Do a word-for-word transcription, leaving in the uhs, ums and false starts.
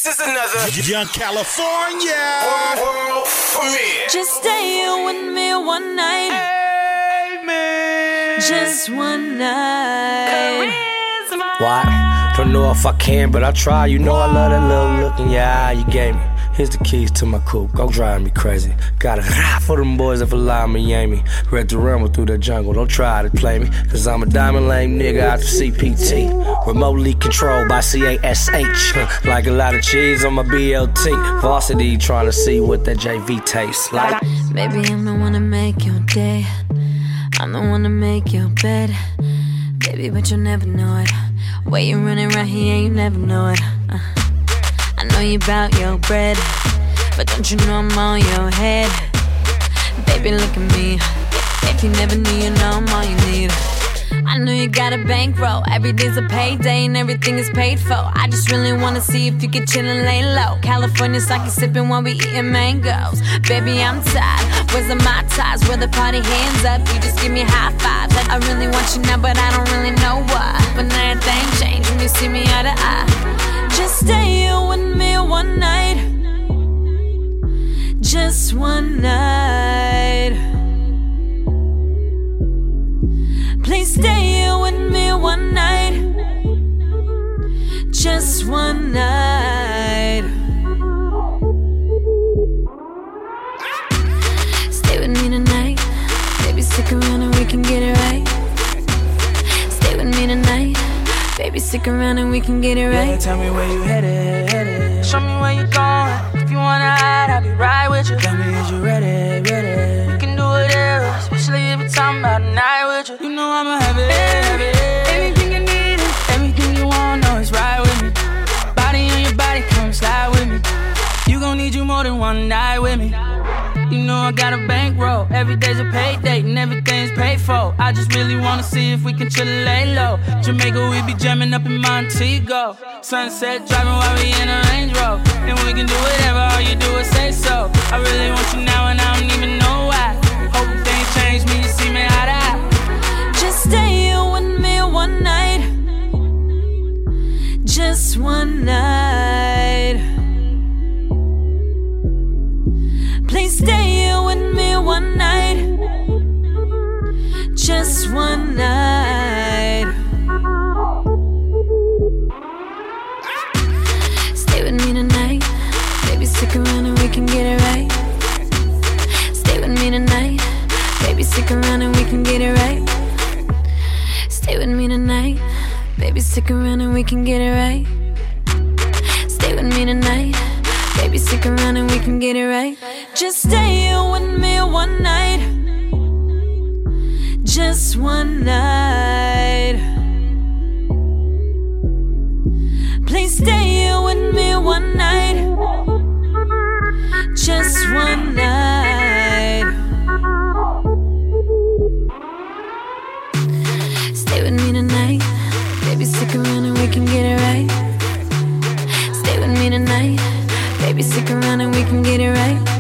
This is another Young California world, world premiere. Just stay here with me one night. Hey, man. Just one night. Why? Don't know if I can, but I try. You know I love that little look in your eye you gave me. Here's the keys to my coupe, go drive me crazy. Got a ride for them boys if allow me, Amy. Ready to rumble through the jungle, don't try to play me. Cause I'm a diamond lame nigga out the C P T. Remotely controlled by C A S H. Like a lot of cheese on my B L T. Varsity trying to see what that J V tastes like. Baby, I'm the one to make your day. I'm the one to make your bed. Baby, but you'll never know it. Way you running right here, you never know it. uh. I know you bout your bread, but don't you know I'm on your head? Baby, look at me. If you never knew, you know I'm all you need. I know you got a bankroll. Every day's a payday and everything is paid for. I just really wanna see if you can chill and lay low. California sake sipping while we eating mangoes. Baby, I'm tired. Where's the my ties? Where the party hands up? You just give me high fives. I really want you now, but I don't really know why. But now everything changed when you see me eye to eye. Just stay here with me one night. Just one night. Please stay here with me one night. Just one night. Stay with me tonight. Baby, stick around and we can get it right. Stay with me tonight. Baby, stick around and we can get it right. Yeah, tell me where you headed, headed. Show me where you going. If you wanna ride, I'll be right with you. Tell me, is you ready, ready? We can do whatever, especially if it's talking about a night with you. You know I'ma have it, have it. Everything you need, everything you want, know it's right with me. Body on your body, come slide with me. You gon' need you more than one night with me. You know I got a bankroll. Every day's a pay date and everything's paid for. I just really wanna see if we can chill and lay low. Jamaica, we be jamming up in Montego. Sunset driving while we in a Range Rover. And we can do whatever, all you do is say so. I really want you now and I don't even know why. Hope things change me, you see me eye to eye. Just stay here with me one night. Just one night. Please stay here with me one night. Just one night. Stay with me tonight. Baby, stick around and we can get it right. Stay with me tonight. Baby, stick around and we can get it right. Stay with me tonight. Baby, stick around and we can get it right. Stay with me tonight. Baby, stick around and we can get it right. Just stay here with me one night. Just one night. Please stay here with me one night. Just one night. Stay with me tonight. Baby, stick around and we can get it right. Stay with me tonight. Baby, stick around and we can get it right.